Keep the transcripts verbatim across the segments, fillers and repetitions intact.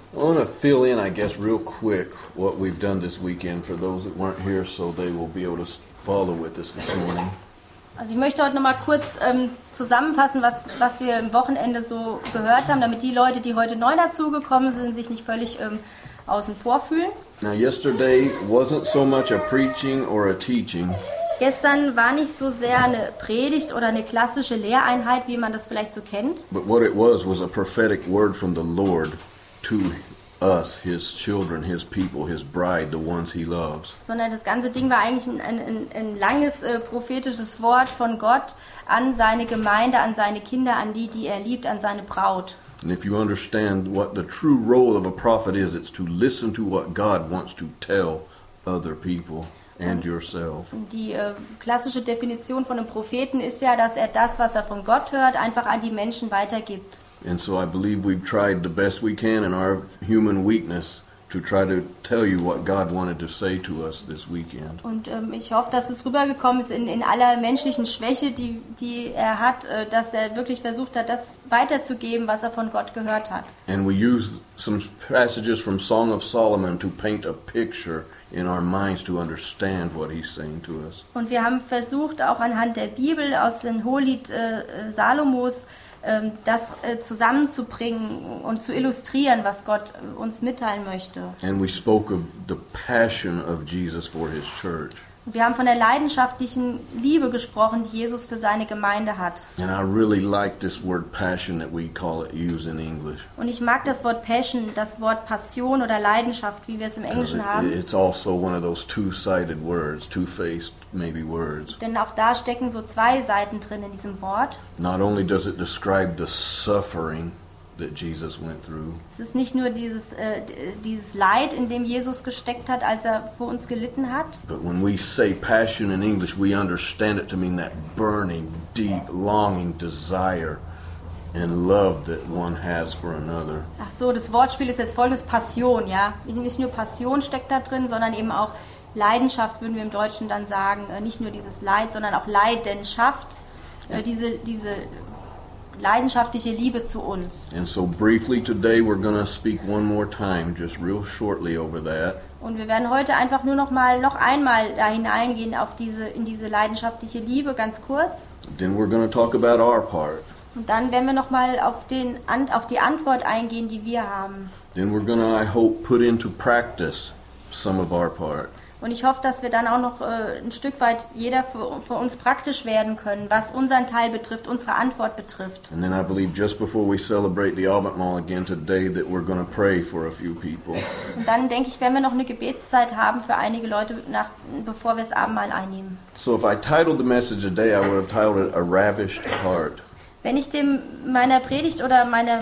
I want to fill in, I guess, real quick what we've done this weekend for those that weren't here, so they will be able to follow with us this morning. Also ich möchte heute noch mal kurz ähm, zusammenfassen, was, was wir im Wochenende so gehört haben, damit die Leute, die heute neu dazugekommen sind, sich nicht völlig ähm, außen vor fühlen. Now, yesterday wasn't so much a preaching or a teaching. Gestern war nicht so sehr eine Predigt oder eine klassische Lehreinheit, wie man das vielleicht so kennt. But what it was was a prophetic word from the Lord to us, His children, His people, His bride, the ones He loves. Sondern das ganze Ding war eigentlich ein, ein, ein langes äh, prophetisches Wort von Gott an seine Gemeinde, an seine Kinder, an die, die er liebt, an seine Braut. And if you understand what the true role of a prophet is, it's to listen to what God wants to tell other people and yourself. Die äh, klassische Definition von einem Propheten ist ja, dass er das, was er von Gott hört, einfach an die Menschen weitergibt. And so I believe we've tried the best we can in our human weakness to try to tell you what God wanted to say to us this weekend. Und ähm, ich hoffe, dass es rübergekommen ist in, in aller menschlichen Schwäche, die, die er hat, äh, dass er wirklich versucht hat, das weiterzugeben, was er von Gott gehört hat. And we use some passages from Song of Solomon to paint a picture in our minds to understand what he's saying to us. Und wir haben versucht, auch anhand der Bibel aus dem Hohelied äh, Salomos das äh, zusammenzubringen und zu illustrieren, was Gott uns mitteilen möchte. And we spoke of the passion of Jesus for his church. Wir haben von der leidenschaftlichen Liebe gesprochen, die Jesus für seine Gemeinde hat. And I really like this word passion that we call it use in English. Und ich mag das Wort Passion, das Wort Passion oder Leidenschaft, wie wir es im Englischen haben. It's also one of those two-sided words, two-faced maybe words. Denn auch da stecken so zwei Seiten drin in diesem Wort. Not only does it describe the suffering that Jesus went through. Es ist nicht nur dieses äh, dieses Leid, in dem Jesus gesteckt hat, als er für uns gelitten hat. But when we say passion in English, we understand it to mean that burning, deep, longing desire and love that one has for another. Ach so, das Wortspiel ist jetzt folgendes: Passion, ja. Nicht nur Passion steckt da drin, sondern eben auch Leidenschaft, würden wir im Deutschen dann sagen. Äh, nicht nur dieses Leid, sondern auch Leidenschaft. Äh, diese diese leidenschaftliche Liebe zu uns. And so briefly today we're going to speak one more time, just real shortly over that. Und wir werden heute einfach nur noch mal noch einmal da hineingehen auf diese in diese leidenschaftliche Liebe, ganz kurz. Then we're going to talk about our part. Und dann werden wir noch mal auf den auf die Antwort eingehen, die wir haben. Then we're going to, I hope, put into practice some of our part. Und ich hoffe, dass wir dann auch noch äh, ein Stück weit jeder für, für uns praktisch werden können, was unseren Teil betrifft, unsere Antwort betrifft. And then I believe just before we celebrate the Abendmahl again today that we're going to pray for a few people. Und dann denke ich, werden wir noch eine Gebetszeit haben für einige Leute, nach, bevor wir das Abendmahl einnehmen. So if I titled the message today, I would have titled it A Ravished Heart. Wenn ich dem meiner Predigt oder meiner,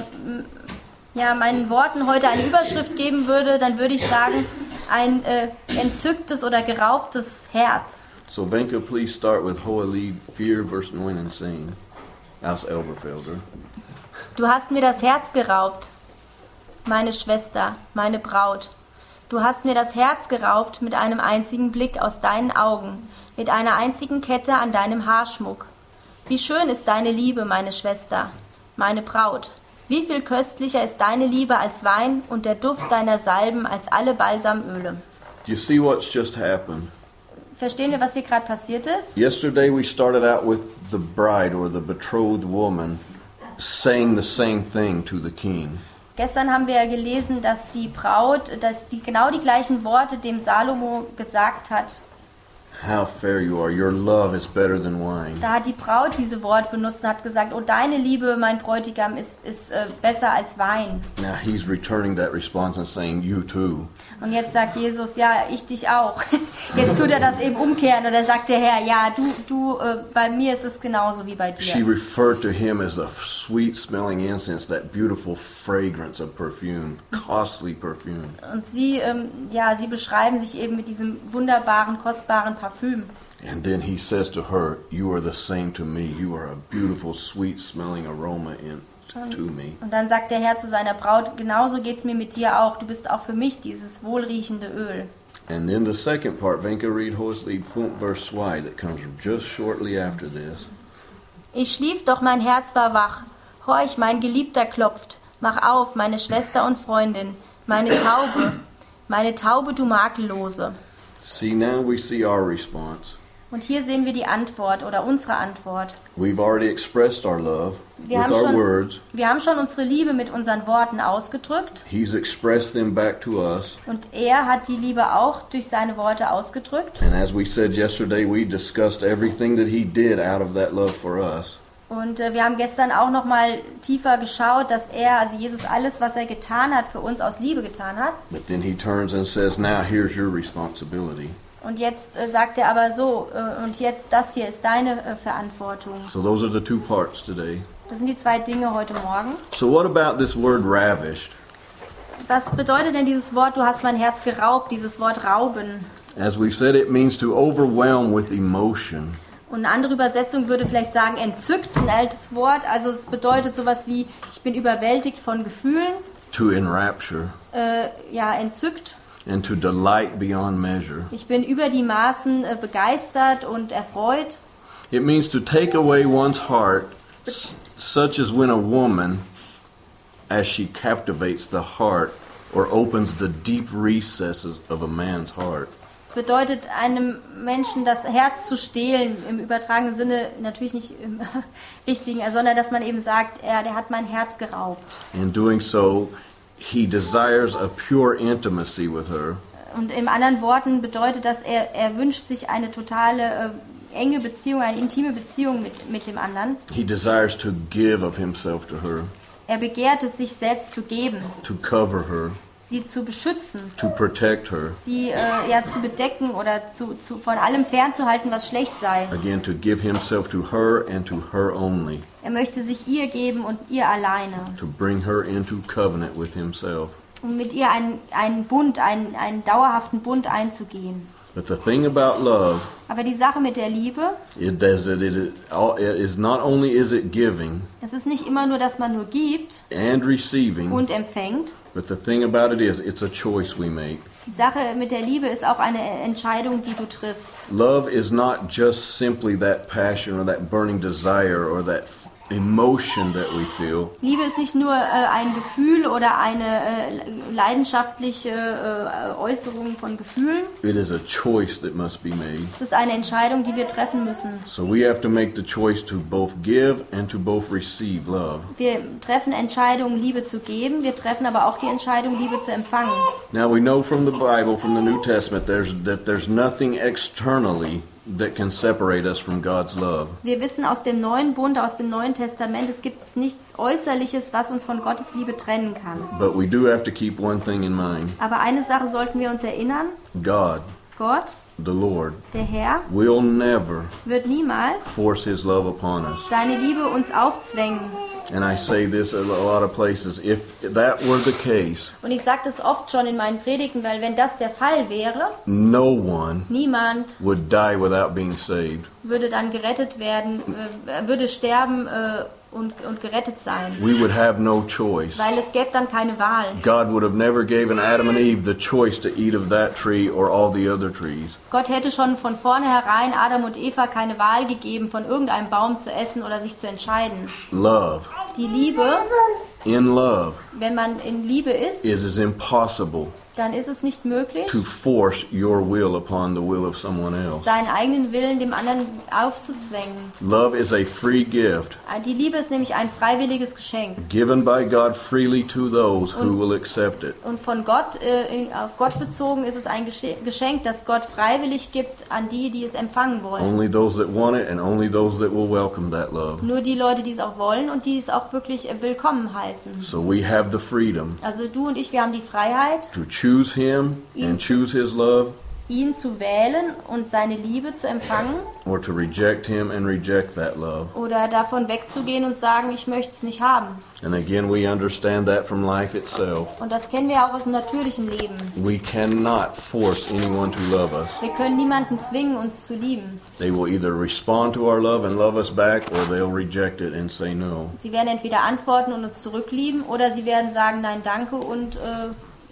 ja, meinen Worten heute eine Überschrift geben würde, dann würde ich sagen, ein äh, entzücktes oder geraubtes Herz. So Venka, please start with Hohelied vier, Vers neun and sing. Aus Elberfelder. Du hast mir das Herz geraubt, meine Schwester, meine Braut. Du hast mir das Herz geraubt mit einem einzigen Blick aus deinen Augen, mit einer einzigen Kette an deinem Haarschmuck. Wie schön ist deine Liebe, meine Schwester, meine Braut. Wie viel köstlicher ist deine Liebe als Wein und der Duft deiner Salben als alle Balsamöle. Do you see what's just happened? Verstehen wir, was hier gerade passiert ist? Yesterday we started out with the bride or the betrothed woman saying the same thing to the king. Gestern haben wir ja gelesen, dass die Braut, dass die genau die gleichen Worte dem Salomo gesagt hat. How fair you are. Your love is better than wine. Da hat die Braut diese Worte benutzt und hat gesagt, oh, deine Liebe, mein Bräutigam, ist, ist äh, besser als Wein. Now he's returning that response and saying, you too. Und jetzt sagt Jesus, ja, ich dich auch. Jetzt tut er das eben umkehren oder sagt der Herr, ja, du, du, äh, bei mir ist es genauso wie bei dir. She referred to him as a sweet smelling incense, that beautiful fragrance of perfume, costly perfume. Und sie, ähm, ja, sie beschreiben sich eben mit diesem wunderbaren, kostbaren Parfüm. And then he says to her, you are the same to me. You are a beautiful, sweet smelling aroma in, to me. Und dann sagt der Herr zu seiner Braut, genauso geht's mir mit dir auch. Du bist auch für mich dieses wohlriechende Öl. And then the second part, Venka, read Hohelied fünf, Vers zwei, that comes just shortly after this. Ich schlief, doch mein Herz war wach. Horch, mein Geliebter klopft. Mach auf, meine Schwester und Freundin. Meine Taube, meine Taube, du Makellose. See, now we see our response. Und hier sehen wir die Antwort oder unsere Antwort. We've already expressed our love Wir with haben, our schon, words. wir haben schon unsere Liebe mit unseren Worten ausgedrückt. He's expressed them back to us. Und er hat die Liebe auch durch seine Worte ausgedrückt. And as we said yesterday, we discussed everything that he did out of that love for us. Und äh, wir haben gestern auch noch mal tiefer geschaut, dass er, also Jesus, alles, was er getan hat, für uns aus Liebe getan hat. But then he turns and says, now here's your responsibility. Und jetzt äh, sagt er aber so, äh, und jetzt das hier ist deine äh, Verantwortung. So those are the two parts today. Das sind die zwei Dinge heute Morgen. So what about this word ravished? Was bedeutet denn dieses Wort, du hast mein Herz geraubt, dieses Wort rauben? As we said, it means to overwhelm with emotion. Und eine andere Übersetzung würde vielleicht sagen entzückt, ein altes Wort. Also es bedeutet sowas wie, ich bin überwältigt von Gefühlen. To enrapture. Äh, ja, entzückt. And to delight beyond measure. Ich bin über die Maßen äh, begeistert und erfreut. It means to take away one's heart, s- such as when a woman, as she captivates the heart or opens the deep recesses of a man's heart. Es bedeutet, einem Menschen das Herz zu stehlen, im übertragenen Sinne, natürlich nicht im richtigen, sondern dass man eben sagt, er, der hat mein Herz geraubt. In doing so, he desires a pure intimacy with her. Und in anderen Worten bedeutet das, er, er wünscht sich eine totale äh, enge Beziehung, eine intime Beziehung mit, mit dem anderen. He desires to give of himself to her, Er begehrt es, sich selbst zu geben, to cover her, sie zu beschützen, to protect her. sie äh, ja, zu bedecken oder zu, zu, von allem fernzuhalten, was schlecht sei. Again, to give himself to her and to her only, Er möchte sich ihr geben und ihr alleine. to bring her into covenant with himself. Um mit ihr einen, einen Bund, einen, einen dauerhaften Bund einzugehen. But the thing about love Aber die Sache mit der Liebe, is that it is, it is not only is it giving es ist nicht immer nur, dass man nur gibt and receiving, und empfängt. but the thing about it is it's a choice we make. Die Sache mit der Liebe ist auch eine Entscheidung, die du triffst. Love is not just simply that passion or that burning desire or that emotion that we feel. Liebe ist nicht nur äh, ein Gefühl oder eine äh, leidenschaftliche äh, Äußerung von Gefühlen. It is a choice that must be made. Es ist eine Entscheidung, die wir treffen müssen. So we have to make the choice to both give and to both receive love. Wir treffen Entscheidungen, Liebe zu geben. Wir treffen aber auch die Entscheidung, Liebe zu empfangen. Now we know from the Bible, from the New Testament, there's, that there's nothing externally that can separate us from God's love. Wir wissen aus dem Neuen Bund, aus dem Neuen Testament, es gibt nichts Äußerliches, was uns von Gottes Liebe trennen kann. But we do have to keep one thing in mind. Aber eine Sache sollten wir uns erinnern. God, Gott, the Lord, der Herr, will never wird niemals force his love upon us. seine Liebe uns aufzwängen. And I say this at a lot of places. If that were the case, Und ich sage das oft schon in meinen Predigten, weil wenn das der Fall wäre, no one niemand would die without being saved. würde dann gerettet werden, äh, würde sterben äh, und, und gerettet sein. We would have no choice. Weil es gäbe dann keine Wahl. God would have never given Adam and Eve the choice to eat of that tree or all the other trees. Gott hätte schon von vornherein Adam und Eva keine Wahl gegeben, von irgendeinem Baum zu essen oder sich zu entscheiden. Love, Die Liebe, in love, wenn man in Liebe ist, it is impossible dann ist es nicht möglich, to force your will upon the will of someone else. seinen eigenen Willen dem anderen aufzuzwängen. Love is a free gift Die Liebe ist nämlich ein freiwilliges Geschenk. given by God freely to those who will accept it. Und von Gott, äh, auf Gott bezogen, ist es ein Gesche- Geschenk, das Gott freiwillig gibt an die, die es empfangen wollen. Only those that want it and only those that will welcome that love. Nur die Leute, die es auch wollen und die es auch wirklich äh, willkommen heißen. So we have the freedom Also du und ich, wir haben die Freiheit, to choose Him and choose His love, ihn zu wählen und seine Liebe zu empfangen or to reject Him and reject that love. oder davon wegzugehen und sagen, ich möchte es nicht haben. And again, we understand that from life itself. Und das kennen wir auch aus dem natürlichen Leben. We cannot force anyone to love us. Wir können niemanden zwingen, uns zu lieben. They will either respond to our love and love us back, or they'll reject it and say no. Sie werden entweder antworten und uns zurücklieben oder sie werden sagen, nein, danke und äh,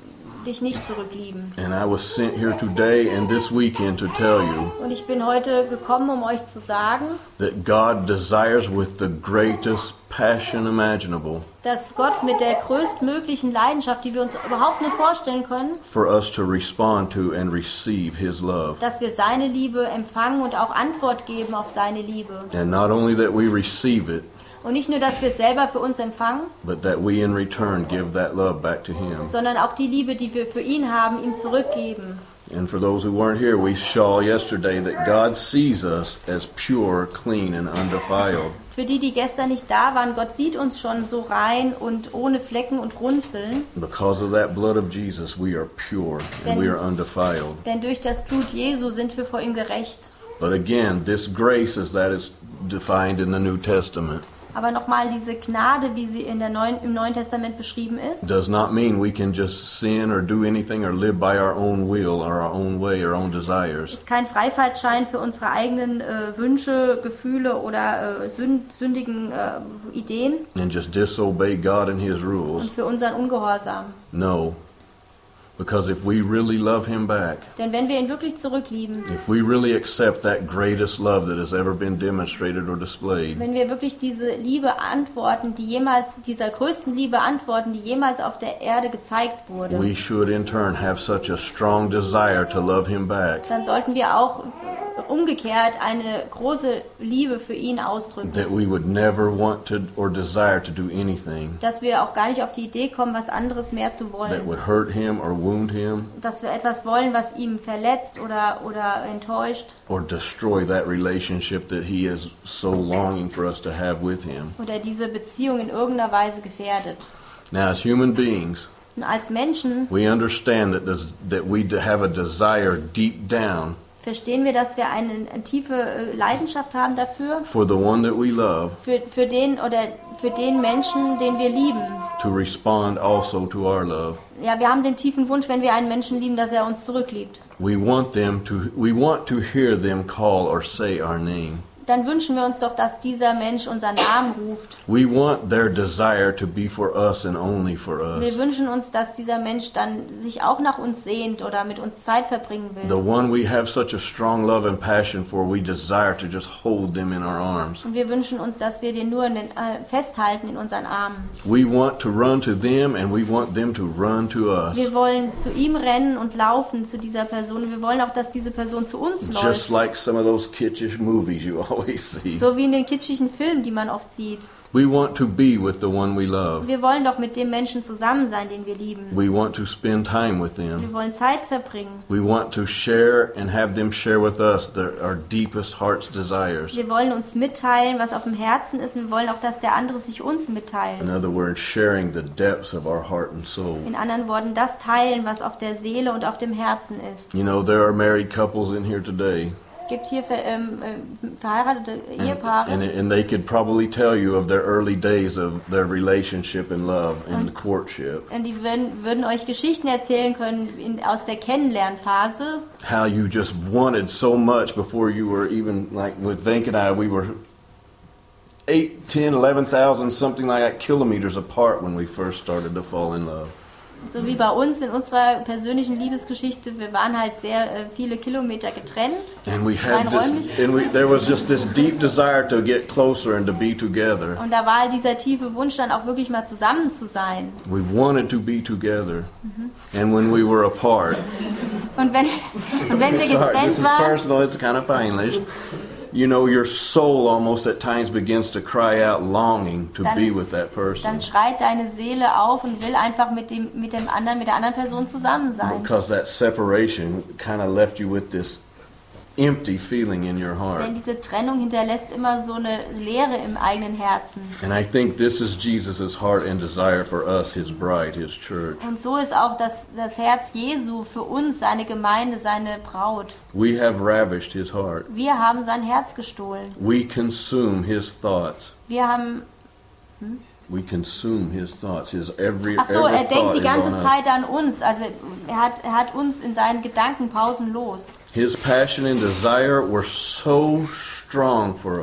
dich nicht zurücklieben. And I was sent here today and this weekend to tell you Und ich bin heute gekommen, um euch zu sagen, that God desires with the greatest passion imaginable dass Gott mit der größtmöglichen Leidenschaft, die wir uns überhaupt nicht vorstellen können, for us to respond to and receive His love. dass wir seine Liebe empfangen und auch Antwort geben auf seine Liebe. And not only that we receive it, Und nicht nur, dass wir es selber für uns empfangen, but that we in return give that love back to Him. sondern auch die Liebe, die wir für ihn haben, ihm zurückgeben. And for those who weren't here, we saw yesterday that God sees us as pure, clean, and undefiled. Für die, die gestern nicht da waren, Gott sieht uns schon so rein und ohne Flecken und Runzeln. Because of that blood of Jesus, we are pure and we are undefiled. Denn durch das Blut Jesu sind wir vor ihm gerecht. But again, this grace as that is defined in the New Testament Aber nochmal, diese Gnade, wie sie in der Neuen, im Neuen Testament beschrieben ist, does not mean we can just sin or do anything or live by our own will or our own way, our own desires. ist kein Freifahrtschein für unsere eigenen äh, Wünsche, Gefühle oder äh, sünd, sündigen äh, Ideen And just disobey God and His und rules. für unseren Ungehorsam. No. Because if we really love Him back, Denn wenn wir ihn wirklich zurücklieben, if we really accept that greatest love that has ever been demonstrated or displayed, wenn wir wirklich diese Liebe antworten, die jemals, dieser größten Liebe antworten, die jemals auf der Erde gezeigt wurde, we should in turn have such a strong desire to love Him back dann sollten wir auch umgekehrt eine große Liebe für ihn ausdrücken. that we would never want to or desire to do anything Dass wir auch gar nicht auf die Idee kommen, was anderes mehr zu that wollen. would hurt Him or wound Him Dass wir etwas wollen, was ihm verletzt oder, oder enttäuscht or destroy that relationship that He is so longing for us to have with Him. oder diese Beziehung in irgendeiner Weise gefährdet. Now, as human beings, Und als Menschen we understand that, this, that we have a desire deep down verstehen wir, dass wir eine, eine tiefe äh, Leidenschaft haben dafür, for the one that we love für, für den oder für den Menschen, den wir lieben. to respond also to our love. Ja, wir haben den tiefen Wunsch, wenn wir einen Menschen lieben, dass er uns zurückliebt. We want them to we want to hear them call or say our name. Dann wünschen wir uns doch, dass dieser Mensch unseren Namen ruft. We want their desire to be for us and only for us. Wir wünschen uns, dass dieser Mensch dann sich auch nach uns sehnt oder mit uns Zeit verbringen The will. one we have such a strong love and passion for, we desire to just hold them in our arms. Und wir wünschen uns, dass wir den nur in den, äh, festhalten in unseren Armen. We want to run to them and we want them to run to us. Wir wollen zu ihm rennen und laufen, zu dieser Person. Wir wollen auch, dass diese Person zu uns Just läuft. like some of those kitschish movies you always see. So wie in den kitschigen Filmen, die man oft sieht. We want to be with the one we love. Wir wollen doch mit dem Menschen zusammen sein, den wir lieben. We want to spend time with them. Wir wollen Zeit verbringen. We want to share and have them share with us their, our deepest heart's desires. Wir wollen uns mitteilen, was auf dem Herzen ist. Wir wollen auch, dass der andere sich uns In mitteilt. other words, sharing the depths of our heart and soul. In anderen Worten, das teilen, was auf der Seele und auf dem Herzen ist. You know, there are married couples in here today, Es gibt hier ver, ähm, äh, verheiratete and, Ehepaare. and, and they could probably tell you of their early days of their relationship and love and courtship. Und die würden, würden euch Geschichten erzählen können in, aus der Kennenlernphase, How you just wanted so much before you were even, like with Venk and I, we were eight, ten, eleven thousand, something like that, kilometers apart when we first started to fall in love. so wie bei uns in unserer persönlichen Liebesgeschichte. Wir waren halt sehr äh, viele Kilometer getrennt, And we rein had this, räumlich. and we, there was just this deep desire to get closer and to be together. Und da war halt dieser tiefe Wunsch, dann auch wirklich mal zusammen zu sein. We wanted to be together. And when we were apart, Und wenn, und wenn wir sorry, this getrennt is waren, personal, it's kind of peinlich. You know, your soul almost at times begins to cry out longing to Dann- be with that person. dann schreit deine Seele auf und will einfach mit dem, mit dem anderen, mit der anderen Person zusammen sein. Because that separation kind of left you with this empty feeling in your heart. Denn diese Trennung hinterlässt immer so eine Leere im eigenen Herzen. And I think this is Jesus' heart and desire for us, His bride, His church. Und so ist auch das, das Herz Jesu für uns, seine Gemeinde, seine Braut. We have ravished His heart. Wir haben sein Herz gestohlen. We consume His thoughts. Wir haben... We consume His thoughts. His every, Ach so, every er denkt thought die is ganze on us. Zeit an uns. Also er hat, er hat uns in seinen Gedanken pausenlos. His passion and desire were so strong for us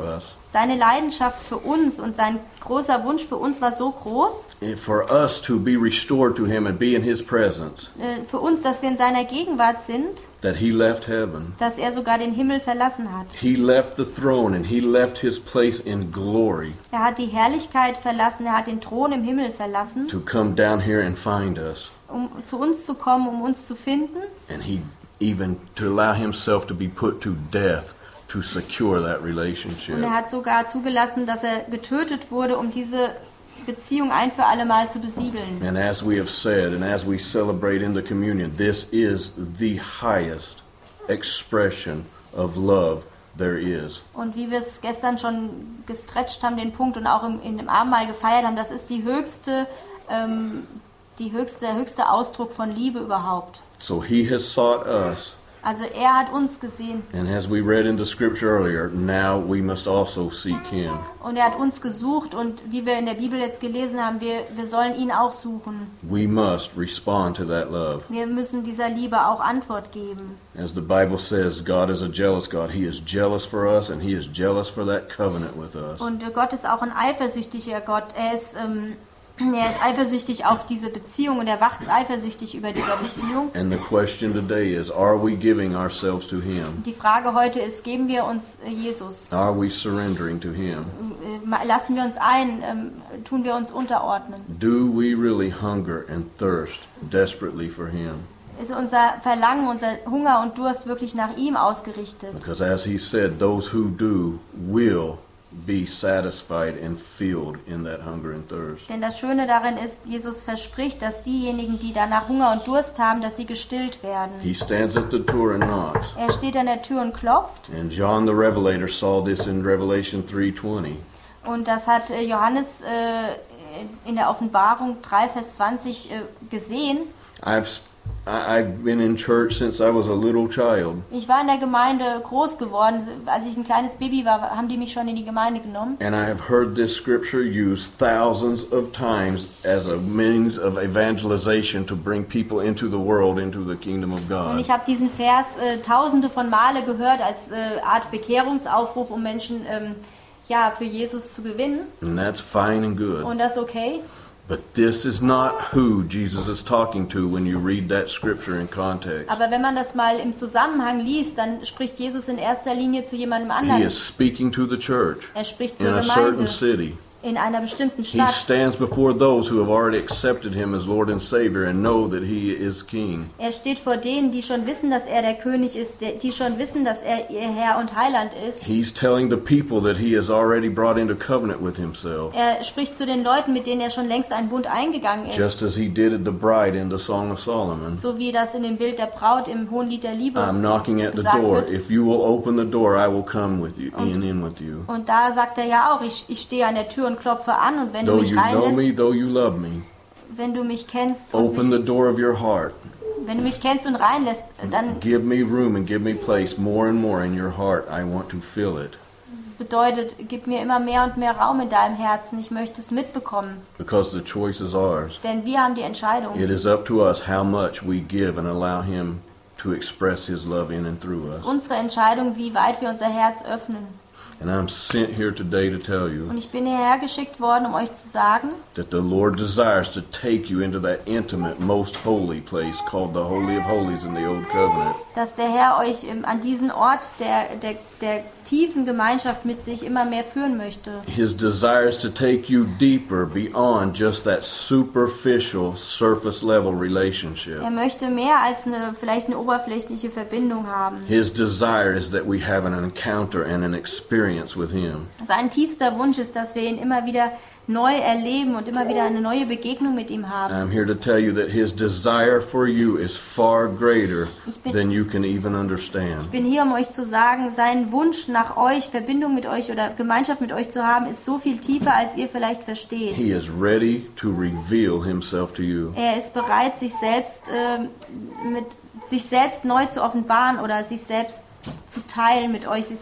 Seine Leidenschaft für uns und sein großer Wunsch für uns war so groß, for us to be restored to him and be in his presence, äh, für uns, dass wir in seiner Gegenwart sind, that he left heaven. dass er sogar den Himmel verlassen hat. He left the throne and he left his place in glory Er hat die Herrlichkeit verlassen, er hat den Thron im Himmel verlassen, to come down here and find us. um zu uns zu kommen, um uns zu finden. And he even to allow himself to be put to death to secure that relationship. Und er hat sogar zugelassen, dass er getötet wurde, um diese Beziehung ein für alle Mal zu besiegeln. And as we have said, and as we celebrate in the communion, this is the highest expression of love there is. Und wie wir es gestern schon gestretcht haben, den Punkt, und auch im, in dem Abendmahl gefeiert haben, das ist die höchste, ähm, die höchste, der höchste Ausdruck von Liebe überhaupt. So he has sought us. Also er hat uns gesehen. And as we read in the scripture earlier, now we must also seek him. Und er hat uns gesucht, und wie wir in der Bibel jetzt gelesen haben, wir, wir sollen ihn auch suchen. We must respond to that love. Wir müssen dieser Liebe auch Antwort geben. As the Bible says, God is a jealous God. He is jealous for us and he is jealous for that covenant with us. Und Gott ist auch ein eifersüchtiger Gott. Er ist, ähm, er ist eifersüchtig auf diese Beziehung, und er wacht eifersüchtig über dieser Beziehung. And the question today is, are we giving ourselves to him? Die Frage heute ist, geben wir uns äh, Jesus? Are we surrendering to him? Äh, Lassen wir uns ein? Ähm, tun wir uns unterordnen? Do we really hunger and thirst desperately for him? Ist unser Verlangen, unser Hunger und Durst wirklich nach ihm ausgerichtet? Because as he said, those who do will be satisfied and filled in that hunger and thirst. Denn das Schöne darin ist, Jesus verspricht, dass diejenigen, die danach Hunger und Durst haben, dass sie gestillt werden. He stands at the door and knocks. Er steht an der Tür und klopft. And John the Revelator saw this in Revelation three twenty. Und das hat äh, Johannes äh, in der Offenbarung drei Vers zwanzig äh, gesehen. I've I- I've been in church since I was a little child. Ich war in der Gemeinde groß geworden. Als ich ein kleines Baby war, haben die mich schon in die Gemeinde genommen. And I have heard this scripture used thousands of times as a means of evangelization to bring people into the world, into the kingdom of Und God. ich habe diesen Vers äh, tausende von Male gehört als äh, Art Bekehrungsaufruf, um Menschen ähm, ja, für Jesus zu gewinnen. And that's fine and good. Und das ist okay. But this is not who Jesus is talking to when you read that scripture in context. Aber wenn man das mal im Zusammenhang liest, dann spricht Jesus in erster Linie zu jemandem He anderen. is speaking to the church Er spricht in zur a certain Gemeinde city. in einer bestimmten He Stadt. stands before those who have already accepted him as Lord and Savior and know that he is King. Er steht vor denen, die schon wissen, dass er der König ist, der- die schon wissen, dass er ihr Herr und Heiland ist. He's telling the people that he has already brought into covenant with himself, Er spricht zu den Leuten, mit denen er schon längst einen Bund eingegangen ist. just as he did at the bride in the Song of Solomon. So wie das in dem Bild der Braut im Hohenlied der Liebe I'm knocking at the gesagt door. wird. If you will open the door, I will come with you, in, in with you. Und da sagt er ja auch, ich, ich stehe an der Tür und klopfe an, und wenn du Though mich you know reinlässt, me, though you love me, wenn du mich kennst und open the mich, door of your heart. wenn du mich kennst und reinlässt, dann Give me room and give me place more and more in your heart. I want to fill it. das bedeutet, gib mir immer mehr und mehr Raum in deinem Herzen. Ich möchte es mitbekommen, Because the choice is ours. denn wir haben die Entscheidung. It is up to us how much we give and allow him to express his love in and through Es us. ist unsere Entscheidung, wie weit wir unser Herz öffnen. And I'm sent here today to tell you Und ich bin hierher geschickt worden, um euch zu sagen, that the Lord desires to take you into that intimate, most holy place called the Holy of Holies in the Old Covenant. dass der Herr euch ähm, an diesen Ort der, der, der tiefen Gemeinschaft mit sich immer mehr führen möchte. His desire is to take you deeper beyond just that superficial, surface level relationship. Er möchte mehr als eine, vielleicht eine oberflächliche Verbindung haben. His desire is that we have an encounter and an experience with him. Sein tiefster Wunsch ist, dass wir ihn immer wieder neu erleben und immer wieder eine neue Begegnung mit ihm haben. I'm here to tell you that his desire for you is far greater Ich bin- than you can even understand. Ich bin hier, um euch zu sagen, sein Wunsch nach euch, Verbindung mit euch oder Gemeinschaft mit euch zu haben, ist so viel tiefer, als ihr vielleicht versteht. He is ready to reveal himself to you. Er ist bereit, sich selbst ähm, mit sich selbst neu zu offenbaren oder sich selbst zu teilen mit euch, sich selbst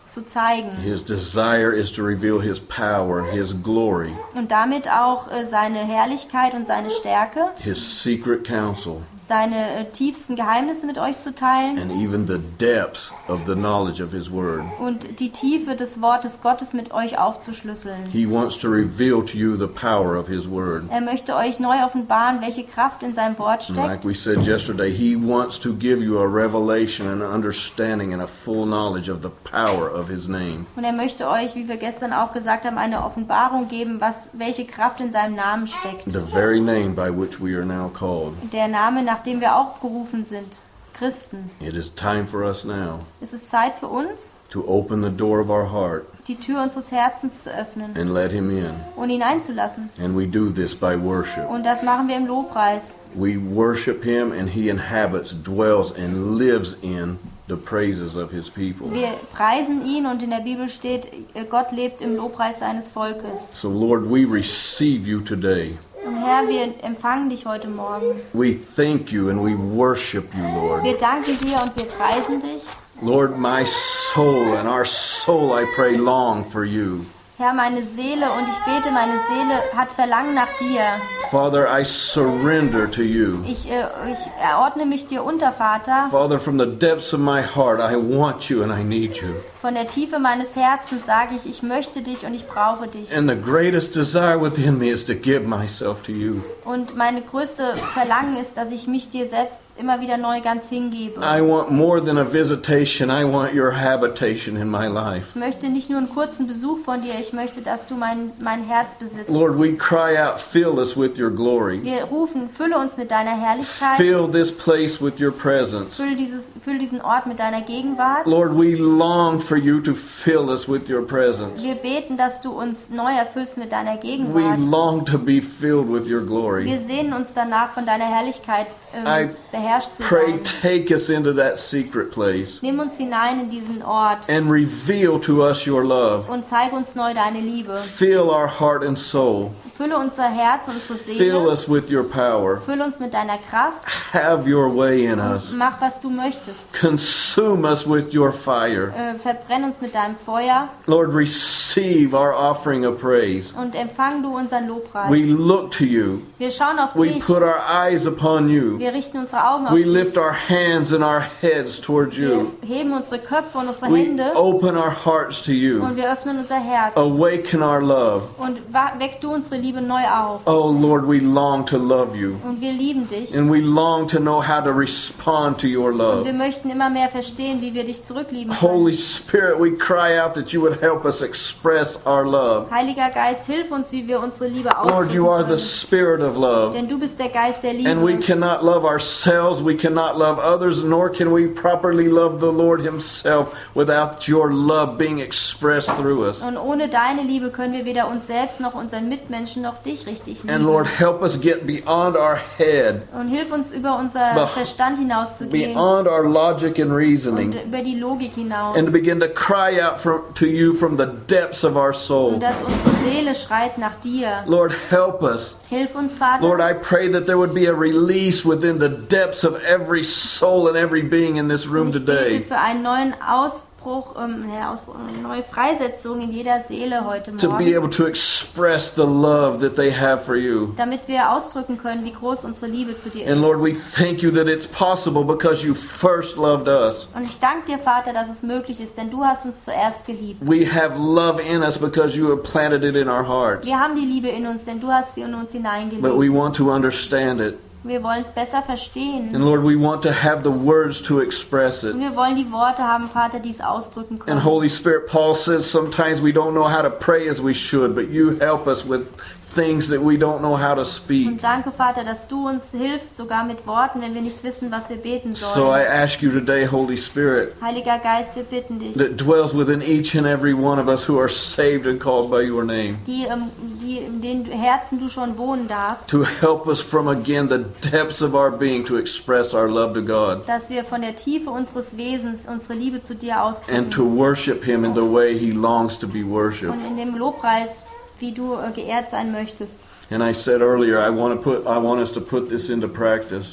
zu zeigen. His desire is to reveal His power and His glory, Und damit auch äh, seine Herrlichkeit und seine Stärke, His secret counsel, seine äh, tiefsten Geheimnisse mit euch zu teilen and even the depths of the knowledge of His Word. und die Tiefe des Wortes Gottes mit euch aufzuschlüsseln. He wants to reveal to you the power of His Word. Er möchte euch neu offenbaren, welche Kraft in seinem Wort And like steckt. we said yesterday, He wants to give you a revelation and understanding and a full knowledge of the power of His name. Und er möchte euch, wie wir gestern auch gesagt haben, eine Offenbarung geben, was, welche Kraft in seinem Namen steckt. The very name by which we are now called. Der Name, nach dem wir auch gerufen sind, Christen. It is time for us now Es ist Zeit für uns, to open the door of our heart die Tür unseres Herzens zu öffnen and let Him in. und ihn einzulassen. And we do this by worship. Und das machen wir im Lobpreis. We worship Him, and He inhabits, dwells, and lives in the praises of His people. Wir preisen ihn und in der Bibel steht, Gott lebt im Lobpreis seines Volkes. So Lord, we receive You today. Und Herr, wir empfangen dich heute Morgen. We thank You and we worship You, Lord. Wir danken dir und wir preisen dich. Lord, my soul and our soul, I pray, long for You. Herr, meine Seele und ich bete, meine Seele hat Verlangen nach dir. Father, I surrender to You. Ich, äh, ich ordne mich dir unter, Vater. Father, from the depths of my heart, I want You and I need You. Von der Tiefe meines Herzens sage ich, ich möchte dich und ich brauche dich. And the greatest desire within me is to give myself to You. Und meine größte Verlangen ist, dass ich mich dir selbst immer wieder neu ganz hingebe. I want more than a visitation. I want Your habitation in my life. Ich möchte nicht nur einen kurzen Besuch von dir, ich möchte, dass du mein, mein Herz besitzt. Lord, we cry out, fill us with Your glory. Wir rufen, fülle uns mit deiner Herrlichkeit. Fill this place with Your presence. Füll, dieses, füll diesen Ort mit deiner Gegenwart. Lord, we long for You to fill us with Your presence. Wir beten, dass du uns neu erfüllst mit deiner We Gegenwart. long to be filled with Your glory. Wir sehnen uns danach, von deiner Herrlichkeit ähm, I beherrscht zu Pray, sein. take us into that secret place Nimm uns hinein in diesen Ort and reveal to us Your love. und zeig uns neu deine Liebe. Fill our heart and soul. Fülle unser Herz und unsere Fill Seele. us with Your power. Fülle uns mit deiner Kraft. Have Your way in us. Mach, was du möchtest. Consume us with Your fire. Äh, verbrenn uns mit deinem Feuer Lord, receive our offering of praise. und empfang du unseren Lobpreis. We look to You. Wir schauen auf We dich. put our eyes upon You. Wir richten unsere Augen auf We dich. lift our hands and our heads towards Wir You. heben unsere Köpfe und unsere We Hände open our hearts to und You. wir öffnen unser Herz. Awaken our love. Und wa- weck du unsere Liebe neu auf. Oh Lord, we long to love You. Und wir lieben dich. And we long to know how to respond to Your Und love. wir möchten immer mehr verstehen, wie wir dich zurücklieben Holy können. Spirit, we cry out that You would help us express our love. Heiliger Geist, hilf uns, wie wir unsere Liebe Lord, You are ausdrücken the können. Spirit of love. Denn du bist der Geist der And we Liebe. cannot love ourselves, we cannot love others, nor can we properly love the Lord Himself without Your love being expressed through us. Und ohne deine Liebe können wir weder uns selbst noch unseren Mitmenschen noch dich richtig And Lord, lieben. help us get beyond our head, Und hilf uns, über unser Beh- Verstand hinauszugehen beyond our logic and und reasoning, über die Logik hinaus. and to begin to cry out from, to You from the depths of our Und soul. dass unsere Seele schreit nach dir. Lord, help us. Hilf uns, Vater. Lord, I pray that there would be a release within the depths of every soul and every being in this room Und ich bete today für einen neuen Ausbruch, ähm, ja, Ausbruch, eine neue Freisetzung in jeder Seele heute to be Morgen, able to express the love that they have for You. damit wir ausdrücken können, wie groß unsere Liebe zu dir And Lord, ist. we thank You that it's possible because You first loved us. Und ich danke dir, Vater, dass es möglich ist, denn du hast uns zuerst geliebt. We have love in us because You have planted it in our hearts. Wir haben die Liebe in uns, denn du hast sie in uns But we hineingelegt. want to understand it. Wir wollen es besser And verstehen. Lord, we want to have the words to express it. Und wir wollen die Worte haben, Vater, die es ausdrücken And können. Holy Spirit, Paul says sometimes we don't know how to pray as we should, but You help us with things that we don't know how to speak. Und danke, Vater, dass du uns hilfst, sogar mit Worten, wenn wir nicht wissen, was wir beten So I sollen. ask You today, Holy Spirit, Heiliger Geist, wir bitten dich, that dwells within each and every one of us who are saved and called by Your name, die, ähm, die in den Herzen du schon wohnen darfst, to help us from again the depths of our being to express our love to God dass wir von der Tiefe unseres Wesens unsere Liebe zu dir and to ausdrücken worship Him in the way He longs to be worshipped. und in dem Lobpreis, wie du äh, geehrt sein möchtest. And I said earlier, I want to put, I want us to put this into practice.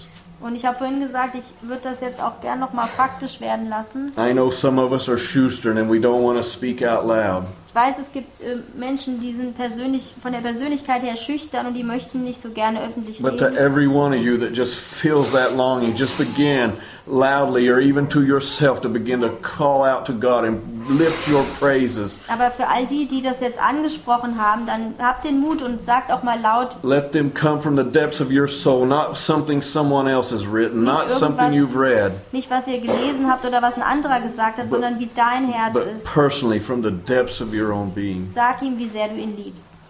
Und ich habe vorhin gesagt, ich würde das jetzt auch gern nochmal praktisch werden lassen. I know some of us are schüchtern and we don't want to speak out loud. Ich weiß, es gibt äh, Menschen, die sind persönlich, von der Persönlichkeit her schüchtern und die möchten nicht so gerne öffentlich But to reden. every one of you that just feels that longing, just begin loudly or even to yourself to begin to call out to God and lift your praises. Aber für all die, die das jetzt angesprochen haben, dann habt den Mut und sagt auch mal laut, Let them come from the depths of your soul, not something someone else has written, Nicht not something irgendwas- you've read, nicht was ihr gelesen habt oder was ein anderer gesagt hat, But- sondern wie dein Herz but ist. personally from the depths of your own being. Sag ihm, wie sehr du ihn liebst.